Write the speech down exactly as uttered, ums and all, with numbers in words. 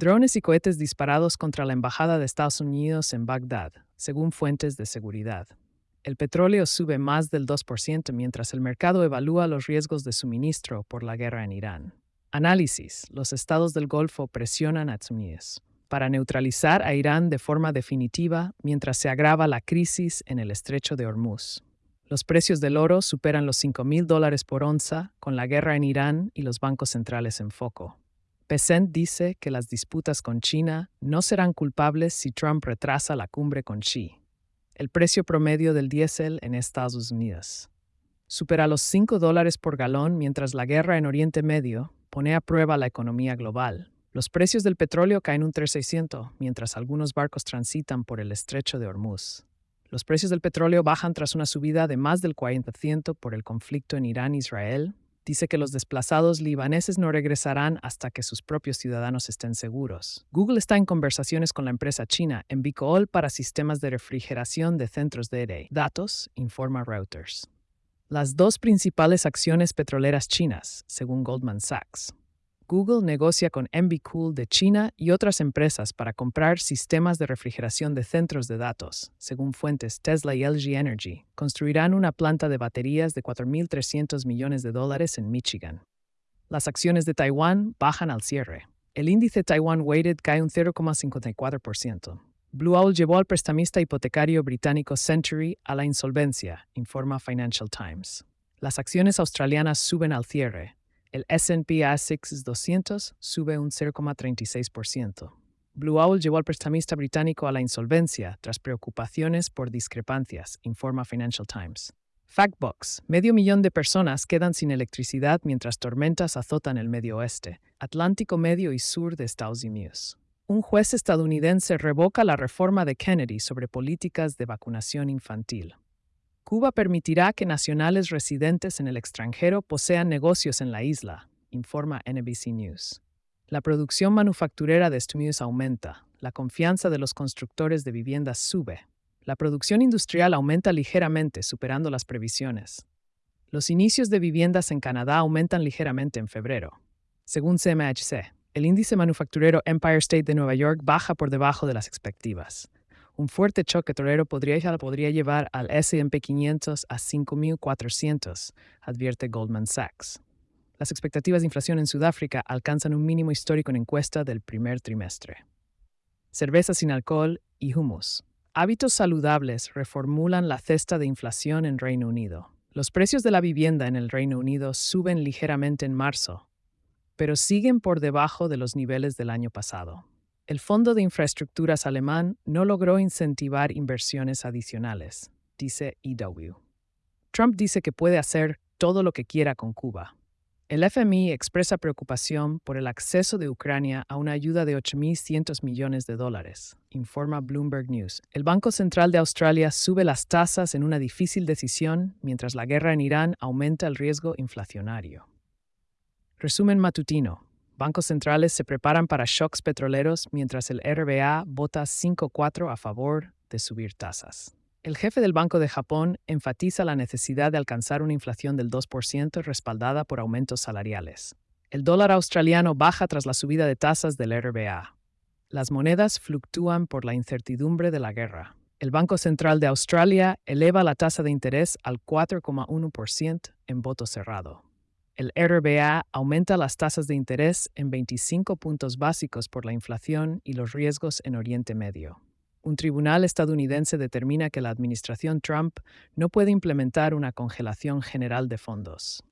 Drones y cohetes disparados contra la Embajada de Estados Unidos en Bagdad, según fuentes de seguridad. El petróleo sube más del dos por ciento mientras el mercado evalúa los riesgos de suministro por la guerra en Irán. Análisis. Los estados del Golfo presionan a Estados Unidos para neutralizar a Irán de forma definitiva mientras se agrava la crisis en el estrecho de Hormuz. Los precios del oro superan los cinco mil dólares por onza con la guerra en Irán y los bancos centrales en foco. Pesent dice que las disputas con China no serán culpables si Trump retrasa la cumbre con Xi. El precio promedio del diésel en Estados Unidos supera los cinco dólares por galón mientras la guerra en Oriente Medio pone a prueba la economía global. Los precios del petróleo caen un tres por ciento mientras algunos barcos transitan por el estrecho de Hormuz. Los precios del petróleo bajan tras una subida de más del cuarenta por ciento por el conflicto en Irán-Israel. Dice que los desplazados libaneses no regresarán hasta que sus propios ciudadanos estén seguros. Google está en conversaciones con la empresa china Envicool para sistemas de refrigeración de centros de datos, informa Reuters. Las dos principales acciones petroleras chinas, según Goldman Sachs. Google negocia con Envicool de China y otras empresas para comprar sistemas de refrigeración de centros de datos. Según fuentes Tesla y L G Energy, construirán una planta de baterías de cuatro mil trescientos millones de dólares en Michigan. Las acciones de Taiwán bajan al cierre. El índice Taiwan Weighted cae un cero coma cincuenta y cuatro por ciento. Blue Owl llevó al prestamista hipotecario británico Century a la insolvencia, informa Financial Times. Las acciones australianas suben al cierre. El S and P A S X doscientos sube un cero coma treinta y seis por ciento. Blue Owl llevó al prestamista británico a la insolvencia tras preocupaciones por discrepancias, informa Financial Times. Factbox. Medio millón de personas quedan sin electricidad mientras tormentas azotan el medio oeste, Atlántico medio y sur de Estados Unidos. Un juez estadounidense revoca la reforma de Kennedy sobre políticas de vacunación infantil. Cuba permitirá que nacionales residentes en el extranjero posean negocios en la isla, informa N B C News. La producción manufacturera de Estados Unidos aumenta, la confianza de los constructores de viviendas sube. La producción industrial aumenta ligeramente, superando las previsiones. Los inicios de viviendas en Canadá aumentan ligeramente en febrero. Según C M H C, el índice manufacturero Empire State de Nueva York baja por debajo de las expectativas. Un fuerte choque petrolero podría, podría llevar al S and P quinientos a cinco mil cuatrocientos, advierte Goldman Sachs. Las expectativas de inflación en Sudáfrica alcanzan un mínimo histórico en encuesta del primer trimestre. Cerveza sin alcohol y hummus. Hábitos saludables reformulan la cesta de inflación en Reino Unido. Los precios de la vivienda en el Reino Unido suben ligeramente en marzo, pero siguen por debajo de los niveles del año pasado. El Fondo de Infraestructuras alemán no logró incentivar inversiones adicionales, dice E W. Trump dice que puede hacer todo lo que quiera con Cuba. El F M I expresa preocupación por el acceso de Ucrania a una ayuda de ocho mil cientos millones de dólares, informa Bloomberg News. El Banco Central de Australia sube las tasas en una difícil decisión mientras la guerra en Irán aumenta el riesgo inflacionario. Resumen matutino. Bancos centrales se preparan para shocks petroleros mientras el R B A vota cinco cuatro a favor de subir tasas. El jefe del Banco de Japón enfatiza la necesidad de alcanzar una inflación del dos por ciento respaldada por aumentos salariales. El dólar australiano baja tras la subida de tasas del R B A. Las monedas fluctúan por la incertidumbre de la guerra. El Banco Central de Australia eleva la tasa de interés al cuatro coma uno por ciento en voto cerrado. El R B A aumenta las tasas de interés en veinticinco puntos básicos por la inflación y los riesgos en Oriente Medio. Un tribunal estadounidense determina que la administración Trump no puede implementar una congelación general de fondos.